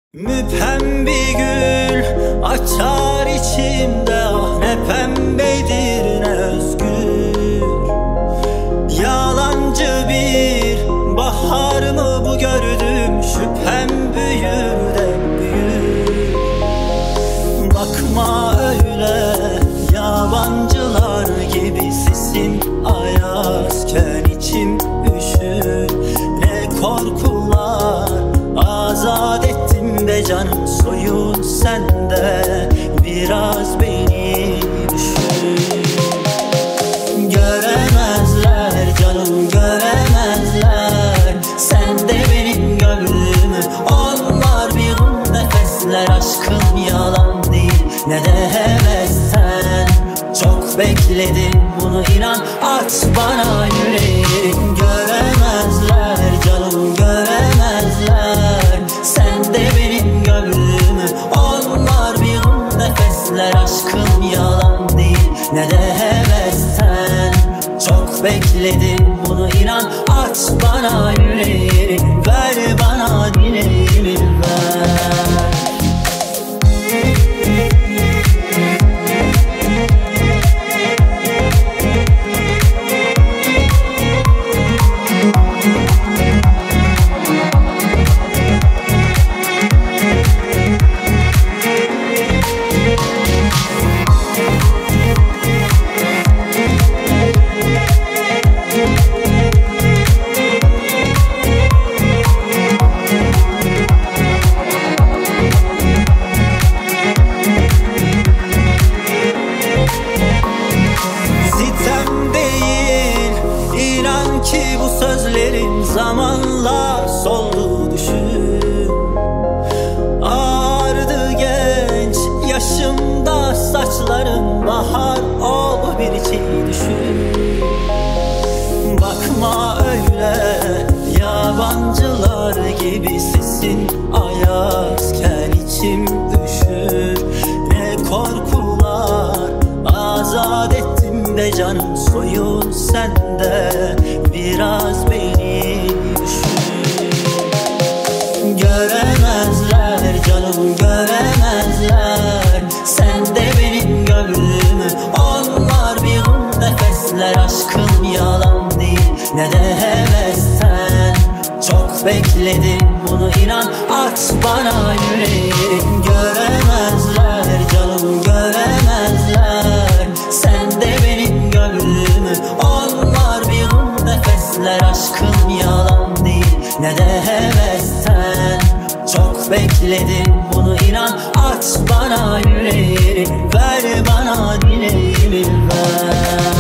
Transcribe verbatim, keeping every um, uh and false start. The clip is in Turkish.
Müphem bir gül açar içimde, ah ne pembedir ne özgür. Yalancı bir bahar mı bu gördüm, şüphem büyür de büyür. Bakma öyle yabancılar gibi, sesin ayazken içim üşür. Ne korkular azat ettim be canım, soyun sende biraz beni düşün. Göremezler canım göremezler, sen de benim gönlümü. Onlar bir gün nefesler, aşkım yalan değil ne de hevesten. Çok bekledim bunu, inan aç bana yüreğim. Göremezler canım göremezler, sen de benim gönlümü. Onlar bir gün nefesler, aşkım yalan değil ne de hevesten. Çok bekledim bunu, inan aç bana yüreğimi. Ver bana dileğimi ver. Ki bu sözlerin zamanla soldu düşün. Ağardı genç yaşımda saçlarım, bahar ol bir çiğ düşün. Bakma öyle yabancılar gibi, sesin ayazken içim üşür. Ne korkular azat ettim de canım, soyun sende biraz beni düşün. Göremezler canım göremezler, sen de benim gönlümü. Onlar bir gün nefesler, aşkım yalan değil ne de hevesten. Çok bekledim bunu, inan aç bana yüreğim. Göremezler canım göremezler, sen de benim gönlümü. Onlar bir gün nefesler, aşkım yalan değil ne de hevesten. Çok bekledim bunu, inan aç bana yüreğimi. Ver bana dileğimi ver.